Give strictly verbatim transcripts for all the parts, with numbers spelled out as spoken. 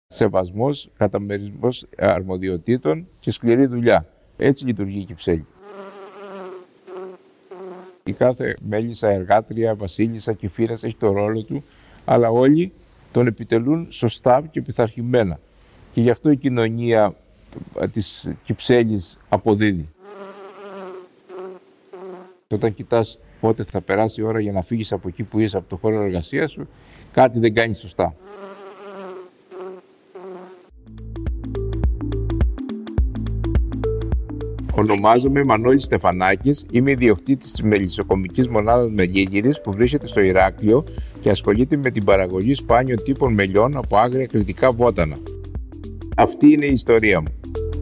Σεβασμός, καταμερισμός αρμοδιοτήτων και σκληρή δουλειά. Έτσι λειτουργεί η Κυψέλη. Η κάθε μέλισσα, εργάτρια, βασίλισσα και φύρας έχει το ρόλο του, αλλά όλοι τον επιτελούν σωστά και πειθαρχημένα. Και γι' αυτό η κοινωνία της Κυψέλης αποδίδει. Όταν κοιτάς πότε θα περάσει η ώρα για να φύγεις από εκεί που είσαι, από το χώρο εργασίας σου, κάτι δεν κάνει σωστά. Ονομάζομαι Μανώλης Στεφανάκης, είμαι ιδιοκτήτης της μελισσοκομικής μονάδας Μελίγυρης που βρίσκεται στο Ηράκλειο και ασχολείται με την παραγωγή σπάνιων τύπων μελιών από άγρια κρητικά βότανα. Αυτή είναι η ιστορία μου.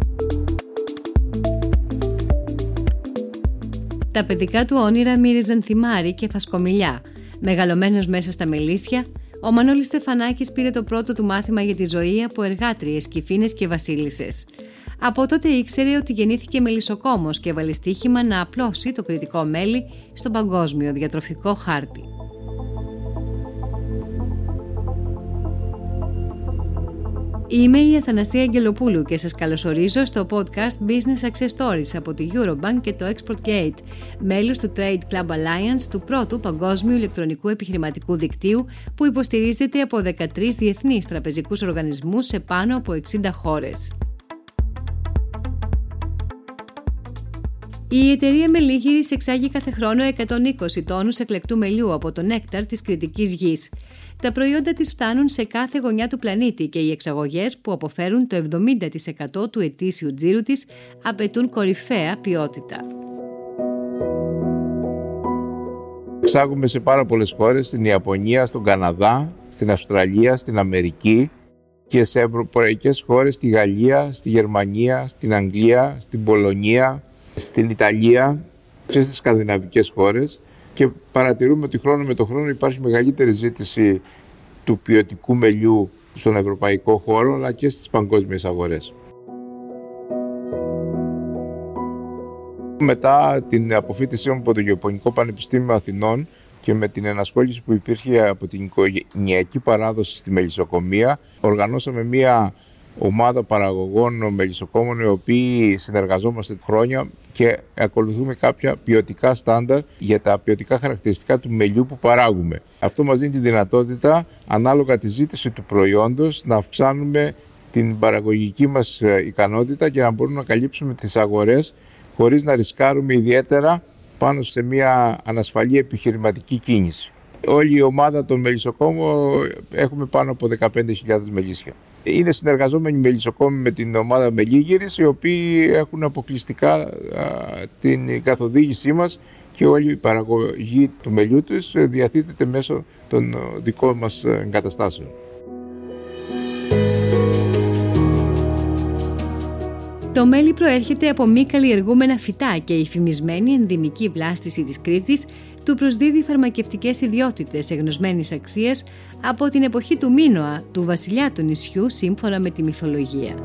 Τα παιδικά του όνειρα μύριζαν θυμάρι και φασκομηλιά. Μεγαλωμένος μέσα στα μελίσια, ο Μανώλης Στεφανάκης πήρε το πρώτο του μάθημα για τη ζωή από εργάτριες, κυφήνες και βασίλισσες. Από τότε ήξερε ότι γεννήθηκε μελισσοκόμος και έβαλε στοίχημα να απλώσει το κρητικό μέλι στον παγκόσμιο διατροφικό χάρτη. Είμαι η Αθανασία Αγγελοπούλου και σας καλωσορίζω στο podcast Business Success Stories από τη Eurobank και το Export Gate, μέλος του Trade Club Alliance του πρώτου παγκόσμιου ηλεκτρονικού επιχειρηματικού δικτύου που υποστηρίζεται από δεκατρείς διεθνείς τραπεζικούς οργανισμούς σε πάνω από εξήντα χώρες. Η εταιρεία Μελίγυρης εξάγει κάθε χρόνο εκατόν είκοσι τόνους εκλεκτού μελιού από τον νέκταρ της κρητικής γης. Τα προϊόντα της φτάνουν σε κάθε γωνιά του πλανήτη και οι εξαγωγές που αποφέρουν το εβδομήντα τοις εκατό του ετήσιου τζίρου της απαιτούν κορυφαία ποιότητα. Εξάγουμε σε πάρα πολλές χώρες, στην Ιαπωνία, στον Καναδά, στην Αυστραλία, στην Αμερική και σε ευρωπαϊκές χώρες, στη Γαλλία, στη Γερμανία, στην Αγγλία, στην Πολωνία, στην Ιταλία και στις σκανδιναβικές χώρες και παρατηρούμε ότι χρόνο με το χρόνο υπάρχει μεγαλύτερη ζήτηση του ποιοτικού μελιού στον ευρωπαϊκό χώρο αλλά και στις παγκόσμιες αγορές. Μετά την αποφοίτησή μου από το Γεωπονικό Πανεπιστήμιο Αθηνών και με την ενασχόληση που υπήρχε από την οικογενειακή παράδοση στη μελισσοκομεία, οργανώσαμε μία ομάδα παραγωγών μελισσοκόμων οι οποίοι συνεργαζόμαστε χρόνια και ακολουθούμε κάποια ποιοτικά στάνταρ για τα ποιοτικά χαρακτηριστικά του μελιού που παράγουμε. Αυτό μας δίνει τη δυνατότητα, ανάλογα τη ζήτηση του προϊόντος, να αυξάνουμε την παραγωγική μας ικανότητα και να μπορούμε να καλύψουμε τις αγορές χωρίς να ρισκάρουμε ιδιαίτερα πάνω σε μια ανασφαλή επιχειρηματική κίνηση. Όλη η ομάδα των μελισσοκόμων έχουμε πάνω από δεκαπέντε χιλιάδες μελίσια. Είναι συνεργαζόμενοι μελισσοκόμοι με την ομάδα Μελίγυρης, οι οποίοι έχουν αποκλειστικά α, την καθοδήγησή μας και όλη η παραγωγή του μελιού τους διαθέτεται μέσω των δικών μας εγκαταστάσεων. Το μέλι προέρχεται από μη καλλιεργούμενα φυτά και η φημισμένη ενδυμική βλάστηση της Κρήτης του προσδίδει φαρμακευτικές ιδιότητες εγνωσμένης αξίας από την εποχή του Μίνωα, του βασιλιά του νησιού, σύμφωνα με τη μυθολογία.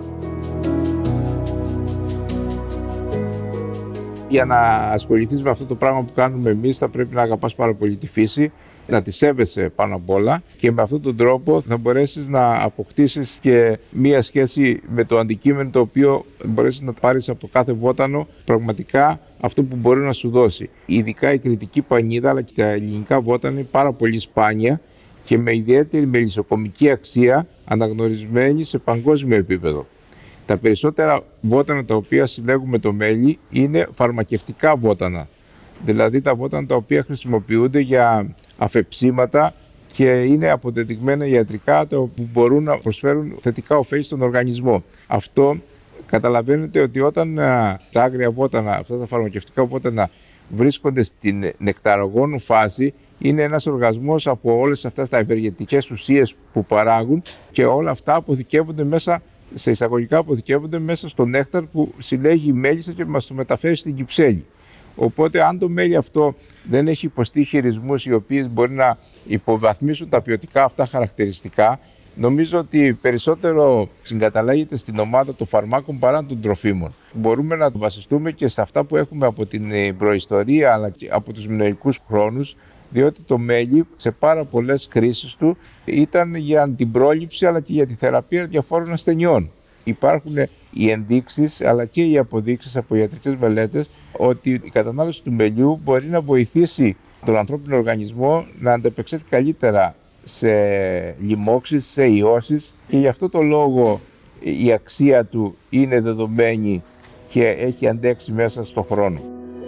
Για να ασχοληθείς με αυτό το πράγμα που κάνουμε εμείς θα πρέπει να αγαπάς πάρα πολύ τη φύση, να τη σέβεσαι πάνω απ' όλα και με αυτόν τον τρόπο θα μπορέσεις να αποκτήσεις και μία σχέση με το αντικείμενο το οποίο μπορέσεις να πάρεις από το κάθε βότανο πραγματικά αυτό που μπορεί να σου δώσει. Ειδικά η κρητική πανίδα αλλά και τα ελληνικά βότανα είναι πάρα πολύ σπάνια και με ιδιαίτερη μελισσοκομική αξία αναγνωρισμένη σε παγκόσμιο επίπεδο. Τα περισσότερα βότανα τα οποία συλλέγουμε το μέλι είναι φαρμακευτικά βότανα, δηλαδή τα βότανα τα οποία χρησιμοποιούνται για αφεψίματα και είναι αποδεδειγμένα ιατρικά που μπορούν να προσφέρουν θετικά ωφέλη στον οργανισμό. Αυτό καταλαβαίνετε ότι όταν τα άγρια βότανα, αυτά τα φαρμακευτικά βότανα βρίσκονται στην νεκταρογόνου φάση, είναι ένας οργασμός από όλες αυτές τα ευεργετικές ουσίες που παράγουν και όλα αυτά αποθηκεύονται μέσα, σε εισαγωγικά αποθηκεύονται μέσα στο νέκταρ που συλλέγει η μέλισσα και μας το μεταφέρει στην Κυψέλη. Οπότε αν το μέλι αυτό δεν έχει υποστεί χειρισμούς οι οποίοι μπορεί να υποβαθμίσουν τα ποιοτικά αυτά χαρακτηριστικά, νομίζω ότι περισσότερο συγκαταλέγεται στην ομάδα των φαρμάκων παρά των τροφίμων. Μπορούμε να βασιστούμε και σε αυτά που έχουμε από την προϊστορία αλλά και από τους μινωικούς χρόνους, διότι το μέλι σε πάρα πολλές κρίσεις του ήταν για την πρόληψη αλλά και για τη θεραπεία διαφόρων ασθενειών. Υπάρχουν οι ενδείξεις αλλά και οι αποδείξεις από ιατρικές μελέτες ότι η κατανάλωση του μελιού μπορεί να βοηθήσει τον ανθρώπινο οργανισμό να ανταπεξέλθει καλύτερα σε λοιμώξεις, σε ιώσεις, και γι' αυτό το λόγο η αξία του είναι δεδομένη και έχει αντέξει μέσα στον χρόνο.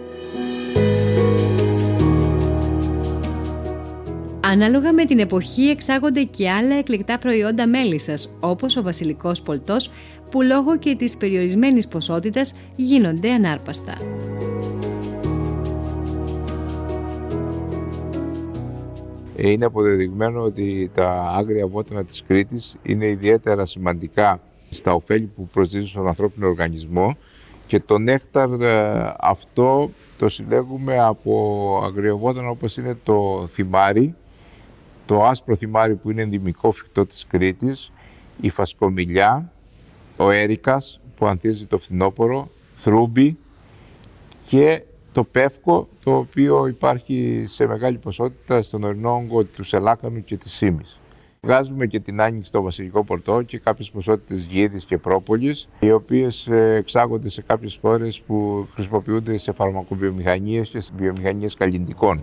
Ανάλογα με την εποχή εξάγονται και άλλα εκλεκτά προϊόντα μέλισσας, όπως ο βασιλικός πολτός, που λόγω και της περιορισμένης ποσότητας γίνονται ανάρπαστα. Είναι αποδεδειγμένο ότι τα άγρια βότανα της Κρήτης είναι ιδιαίτερα σημαντικά στα ωφέλη που προσδίδουν στον ανθρώπινο οργανισμό, και το νέκταρ αυτό το συλλέγουμε από αγριοβότανα όπως είναι το θυμάρι, το άσπρο θυμάρι που είναι ενδυμικό φυκτό της Κρήτης, η φασκομηλιά, ο έρικας που ανθίζει το φθινόπωρο, θρούμπι και το πεύκο, το οποίο υπάρχει σε μεγάλη ποσότητα στον ορεινό όγκο του σελάκανου και της σύμης. Βγάζουμε και την άνοιξη στο βασιλικό πορτό και κάποιες ποσότητες γύρις και πρόπολης, οι οποίες εξάγονται σε κάποιες χώρες που χρησιμοποιούνται σε φαρμακοβιομηχανίες και σε βιομηχανίες καλλυντικών.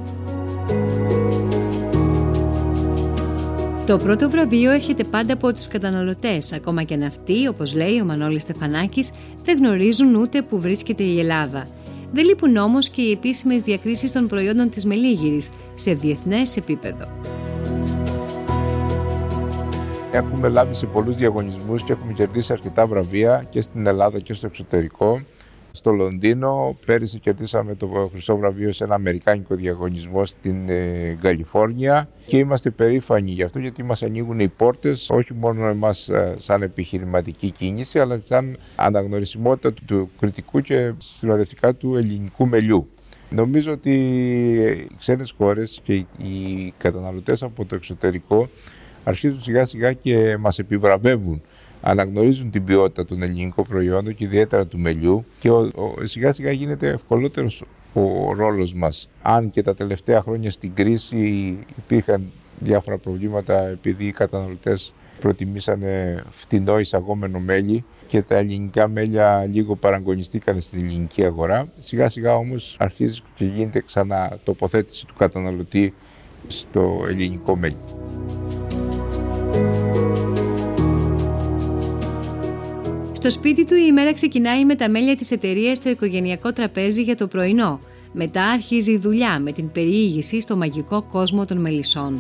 Το πρώτο βραβείο έρχεται πάντα από τους καταναλωτές, ακόμα και αν αυτοί, όπως λέει ο Μανώλης Στεφανάκης, δεν γνωρίζουν ούτε που βρίσκεται η Ελλάδα. Δεν λείπουν όμως και οι επίσημες διακρίσεις των προϊόντων της Μελίγυρης σε διεθνές επίπεδο. Έχουμε λάβει σε πολλούς διαγωνισμούς και έχουμε κερδίσει αρκετά βραβεία και στην Ελλάδα και στο εξωτερικό. Στο Λονδίνο πέρυσι κερδίσαμε το χρυσό βραβείο σε ένα αμερικάνικο διαγωνισμό στην ε, Καλιφόρνια, και είμαστε περήφανοι γι' αυτό, γιατί μας ανοίγουν οι πόρτες όχι μόνο εμάς ε, σαν επιχειρηματική κίνηση, αλλά σαν αναγνωρισιμότητα του, του κριτικού και συνοδευτικά του ελληνικού μελιού. Νομίζω ότι οι ξένες χώρες και οι καταναλωτές από το εξωτερικό αρχίζουν σιγά σιγά και μας επιβραβεύουν. Αναγνωρίζουν την ποιότητα των ελληνικών προϊόντων και ιδιαίτερα του μελιού, και ο, ο, σιγά σιγά γίνεται ευκολότερος ο ρόλος μας. Αν και τα τελευταία χρόνια στην κρίση υπήρχαν διάφορα προβλήματα επειδή οι καταναλωτές προτιμήσανε φτηνό εισαγόμενο μέλι και τα ελληνικά μέλια λίγο παραγωνιστήκαν στην ελληνική αγορά, σιγά σιγά όμως αρχίζει και γίνεται ξανά τοποθέτηση του καταναλωτή στο ελληνικό μέλι. Στο σπίτι του η ημέρα ξεκινάει με τα μέλια της εταιρείας στο οικογενειακό τραπέζι για το πρωινό. Μετά αρχίζει η δουλειά με την περιήγηση στο μαγικό κόσμο των μελισσών.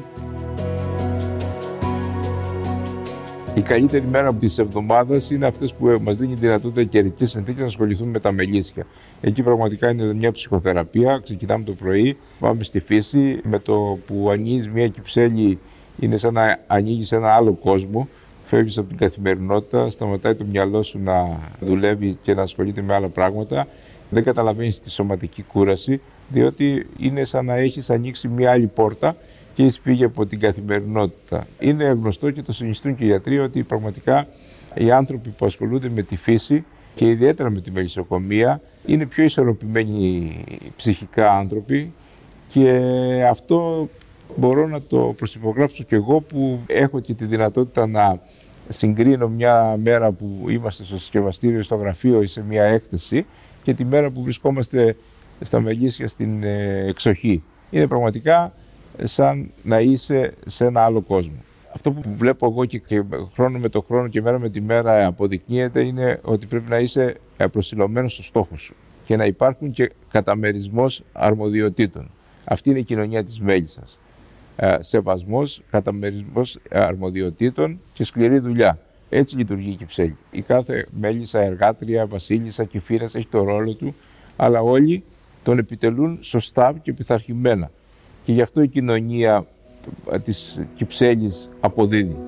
Η καλύτερη μέρα της εβδομάδας είναι αυτές που μας δίνει δυνατότητα καιρικές συνθήκες να ασχοληθούμε με τα μελίσια. Εκεί πραγματικά είναι μια ψυχοθεραπεία. Ξεκινάμε το πρωί, πάμε στη φύση. Με το που ανοίγεις μια κυψέλη, είναι σαν να ανοίγεις ένα άλλο κόσμο. Φεύγεις από την καθημερινότητα, σταματάει το μυαλό σου να δουλεύει και να ασχολείται με άλλα πράγματα. Δεν καταλαβαίνεις τη σωματική κούραση, διότι είναι σαν να έχεις ανοίξει μια άλλη πόρτα και έχεις φύγει από την καθημερινότητα. Είναι γνωστό και το συνιστούν και οι γιατροί ότι πραγματικά οι άνθρωποι που ασχολούνται με τη φύση και ιδιαίτερα με τη μελισσοκομεία είναι πιο ισορροπημένοι ψυχικά άνθρωποι, και αυτό μπορώ να το προσυπογράψω και εγώ, που έχω και τη δυνατότητα να συγκρίνω μια μέρα που είμαστε στο συσκευαστήριο, στο γραφείο ή σε μια έκθεση, και τη μέρα που βρισκόμαστε στα μελίσια στην εξοχή. Είναι πραγματικά σαν να είσαι σε ένα άλλο κόσμο. Αυτό που βλέπω εγώ και χρόνο με το χρόνο και μέρα με τη μέρα αποδεικνύεται είναι ότι πρέπει να είσαι προσιλωμένος στο στόχο σου και να υπάρχουν και καταμερισμός αρμοδιοτήτων. Αυτή είναι η κοινωνία της μέλισσας. Σεβασμός, καταμερισμός αρμοδιοτήτων και σκληρή δουλειά. Έτσι λειτουργεί η κυψέλη. Η κάθε μέλισσα, εργάτρια, βασίλισσα και φύρας έχει το ρόλο του, αλλά όλοι τον επιτελούν σωστά και πειθαρχημένα. Και γι' αυτό η κοινωνία της κυψέλης αποδίδει.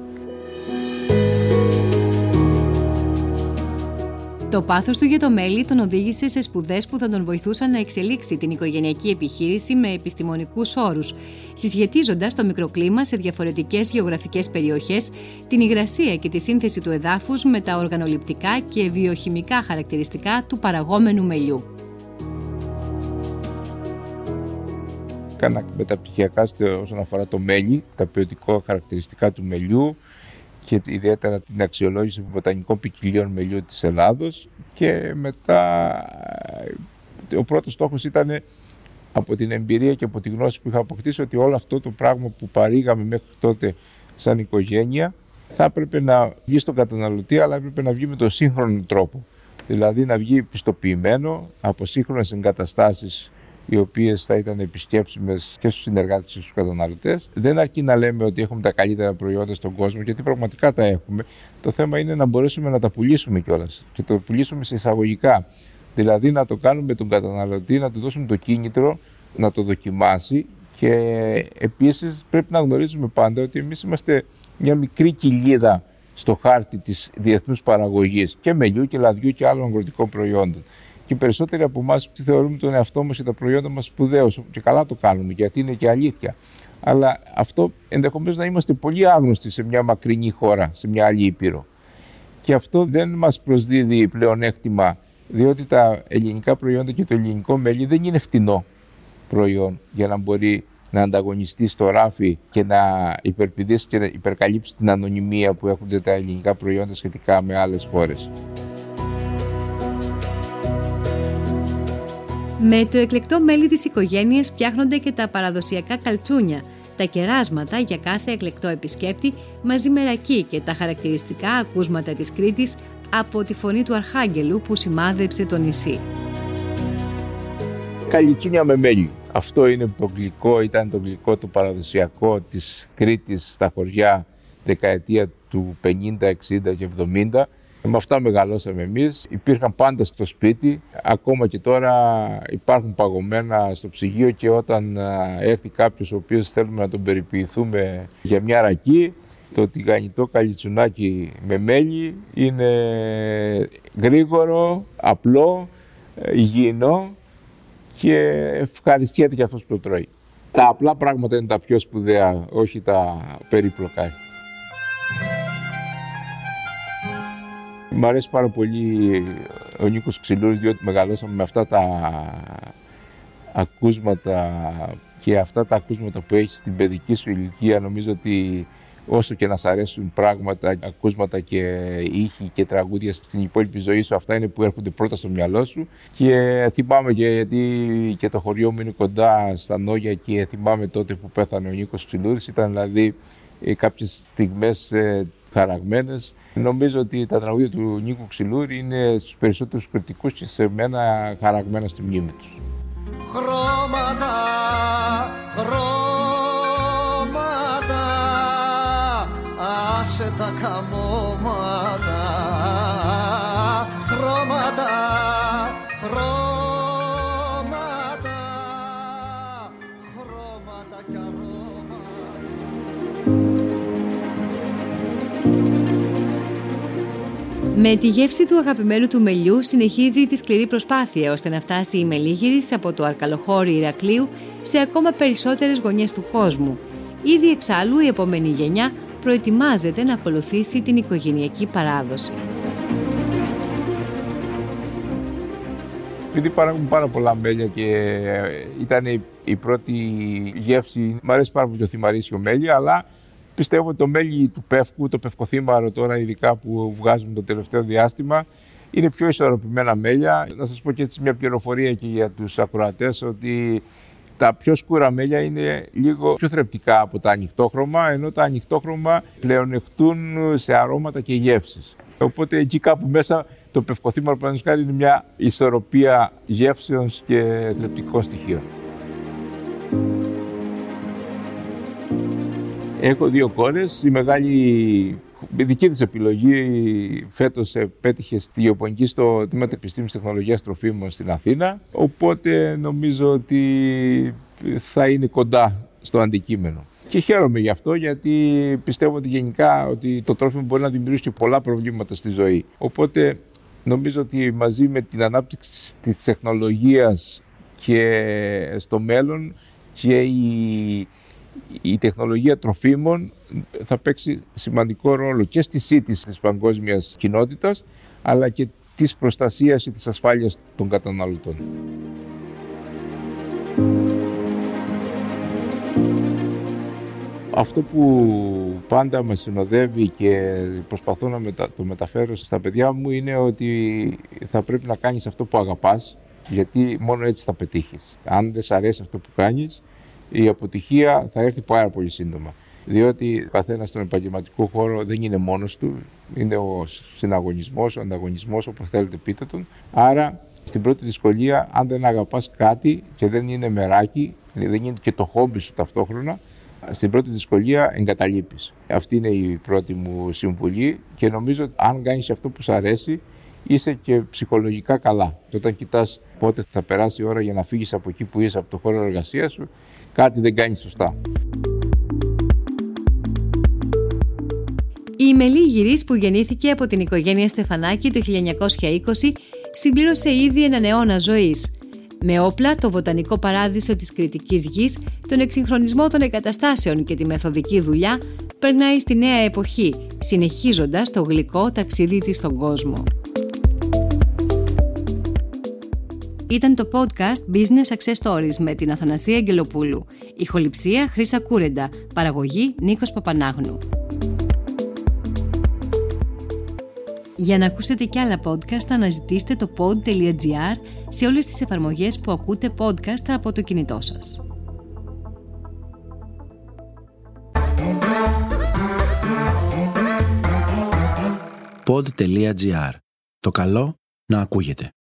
Το πάθος του για το μέλι τον οδήγησε σε σπουδές που θα τον βοηθούσαν να εξελίξει την οικογενειακή επιχείρηση με επιστημονικούς όρους, συσχετίζοντας το μικροκλίμα σε διαφορετικές γεωγραφικές περιοχές, την υγρασία και τη σύνθεση του εδάφους με τα οργανοληπτικά και βιοχημικά χαρακτηριστικά του παραγόμενου μελιού. Κάνα μεταπτυχιακά όσον αφορά το μέλι, τα ποιοτικά χαρακτηριστικά του μελιού και ιδιαίτερα την αξιολόγηση βοτανικών ποικιλίων μελιού της Ελλάδος. Και μετά ο πρώτος στόχος ήταν, από την εμπειρία και από τη γνώση που είχα αποκτήσει, ότι όλο αυτό το πράγμα που παρήγαμε μέχρι τότε σαν οικογένεια θα έπρεπε να βγει στον καταναλωτή, αλλά έπρεπε να βγει με τον σύγχρονο τρόπο. Δηλαδή να βγει πιστοποιημένο από σύγχρονες εγκαταστάσεις, οι οποίες θα ήταν επισκέψιμες και στους συνεργάτες και στους καταναλωτές. Δεν αρκεί να λέμε ότι έχουμε τα καλύτερα προϊόντα στον κόσμο, γιατί πραγματικά τα έχουμε. Το θέμα είναι να μπορέσουμε να τα πουλήσουμε κιόλας και το πουλήσουμε σε εισαγωγικά. Δηλαδή να το κάνουμε τον καταναλωτή, να του δώσουμε το κίνητρο να το δοκιμάσει. Και επίσης πρέπει να γνωρίζουμε πάντα ότι εμείς είμαστε μια μικρή κοιλίδα στο χάρτη της διεθνούς παραγωγής και μελιού και λαδιού και άλλων αγροτικών προϊόντων. Και οι περισσότεροι από εμάς θεωρούμε τον εαυτό μας και τα προϊόντα μας σπουδαίους, και καλά το κάνουμε, γιατί είναι και αλήθεια. Αλλά αυτό ενδεχομένως να είμαστε πολύ άγνωστοι σε μια μακρινή χώρα, σε μια άλλη ήπειρο. Και αυτό δεν μας προσδίδει πλεονέκτημα, διότι τα ελληνικά προϊόντα και το ελληνικό μέλι δεν είναι φτηνό προϊόν για να μπορεί να ανταγωνιστεί στο ράφι και να υπερπηδήσει και να υπερκαλύψει την ανωνυμία που έχουν τα ελληνικά προϊόντα σχετικά με άλλες χώρες. Με το εκλεκτό μέλι της οικογένειας φτιάχνονται και τα παραδοσιακά καλτσούνια, τα κεράσματα για κάθε εκλεκτό επισκέπτη, μαζί με ρακί και τα χαρακτηριστικά ακούσματα της Κρήτης από τη φωνή του Αρχάγγελου που σημάδεψε το νησί. Καλιτσούνια με μέλι. Αυτό είναι το γλυκό, ήταν το γλυκό το παραδοσιακό της Κρήτης στα χωριά δεκαετία του πενήντα, εξήντα και εβδομήντα. Με αυτά μεγαλώσαμε εμείς, υπήρχαν πάντα στο σπίτι, ακόμα και τώρα υπάρχουν παγωμένα στο ψυγείο, και όταν έρθει κάποιος ο οποίος θέλουμε να τον περιποιηθούμε για μια ρακή, το τηγανιτό καλιτσουνάκι με μέλι είναι γρήγορο, απλό, υγιεινό και ευχαριστιέται και αυτός που το τρώει. Τα απλά πράγματα είναι τα πιο σπουδαία, όχι τα περίπλοκα. Μ' αρέσει πάρα πολύ ο Νίκος Ξυλούρης, διότι μεγαλώσαμε με αυτά τα ακούσματα και αυτά τα ακούσματα που έχεις στην παιδική σου ηλικία. Νομίζω ότι όσο και να σ' αρέσουν πράγματα, ακούσματα και ήχοι και τραγούδια στην υπόλοιπη ζωή σου, αυτά είναι που έρχονται πρώτα στο μυαλό σου. Και θυμάμαι και γιατί και το χωριό μου είναι κοντά στα Νόγια, και θυμάμαι τότε που πέθανε ο Νίκος Ξυλούρης. Ήταν δηλαδή κάποιες στιγμές χαραγμένες. Νομίζω ότι τα τραγούδια του Νίκου Ξυλούρη είναι στους περισσότερους κριτικούς και σε μένα χαραγμένα στη μνήμη τους. Χρώματα, χρώματα, άσε τα καμώματα. Χρώματα, χρώματα, χρώματα κι αρώματα. Με τη γεύση του αγαπημένου του μελιού συνεχίζει τη σκληρή προσπάθεια ώστε να φτάσει η μελίγυρης από το αρκαλοχώρι Ηρακλείου σε ακόμα περισσότερες γωνιές του κόσμου. Ήδη εξάλλου η επόμενη γενιά προετοιμάζεται να ακολουθήσει την οικογενειακή παράδοση. Επειδή παράγουν πάρα πολλά μέλια και ήταν η πρώτη γεύση, μου αρέσει πάρα πολύ το θυμαρίσιο μέλι, αλλά πιστεύω ότι το μέλι του πεύκου, το πευκοθύμαρο τώρα ειδικά που βγάζουμε το τελευταίο διάστημα, είναι πιο ισορροπημένα μέλια. Να σας πω και έτσι μια πληροφορία και για τους ακροατές, ότι τα πιο σκούρα μέλια είναι λίγο πιο θρεπτικά από τα ανοιχτόχρωμα, ενώ τα ανοιχτόχρωμα πλεονεκτούν σε αρώματα και γεύσεις. Οπότε εκεί κάπου μέσα το πευκοθύμαρο παραδείγματος είναι μια ισορροπία γεύσεων και θρεπτικών στοιχείων. Έχω δύο κόρες. Η μεγάλη, η δική της επιλογή, φέτος πέτυχε στη γεωπονική στο Τμήμα Επιστήμης Τεχνολογίας Τροφίμων στην Αθήνα. Οπότε νομίζω ότι θα είναι κοντά στο αντικείμενο. Και χαίρομαι γι' αυτό, γιατί πιστεύω ότι γενικά ότι το τρόφιμο μπορεί να δημιουργήσει πολλά προβλήματα στη ζωή. Οπότε νομίζω ότι μαζί με την ανάπτυξη της τεχνολογίας και στο μέλλον και η Η τεχνολογία τροφίμων θα παίξει σημαντικό ρόλο και στη σύντηση της παγκόσμιας κοινότητας, αλλά και της προστασίας και της ασφάλειας των καταναλωτών. Αυτό που πάντα με συνοδεύει και προσπαθώ να μετα... το μεταφέρω στα παιδιά μου είναι ότι θα πρέπει να κάνεις αυτό που αγαπάς, γιατί μόνο έτσι θα πετύχεις. Αν δεν σ' αρέσει αυτό που κάνεις, η αποτυχία θα έρθει πάρα πολύ σύντομα. Διότι ο καθένας στον επαγγελματικό χώρο δεν είναι μόνος του, είναι ο συναγωνισμός, ο ανταγωνισμός, όπως θέλετε πείτε τον. Άρα, στην πρώτη δυσκολία, αν δεν αγαπάς κάτι και δεν είναι μεράκι, δεν είναι και το χόμπι σου ταυτόχρονα, στην πρώτη δυσκολία εγκαταλείπεις. Αυτή είναι η πρώτη μου συμβουλή και νομίζω ότι αν κάνεις αυτό που σου αρέσει, είσαι και ψυχολογικά καλά. Και όταν κοιτάς πότε θα περάσει η ώρα για να φύγεις από εκεί που είσαι, από το χώρο εργασίας σου, κάτι δεν κάνεις σωστά. Η Μελή Γυρίς, που γεννήθηκε από την οικογένεια Στεφανάκη το χίλια εννιακόσια είκοσι, συμπλήρωσε ήδη έναν αιώνα ζωής. Με όπλα το βοτανικό παράδεισο της Κρητικής Γης, τον εξυγχρονισμό των εγκαταστάσεων και τη μεθοδική δουλειά, περνάει στη νέα εποχή, συνεχίζοντας το γλυκό ταξίδι της στον κόσμο. Ήταν το podcast Business Success Stories με την Αθανασία Αγγελοπούλου. Ηχοληψία Χρύσα Κούρεντα. Παραγωγή Νίκος Παπανάγνου. Για να ακούσετε κι άλλα podcast, αναζητήστε το pod.gr σε όλες τις εφαρμογές που ακούτε podcast από το κινητό σας. pod.gr. Το καλό να ακούγεται.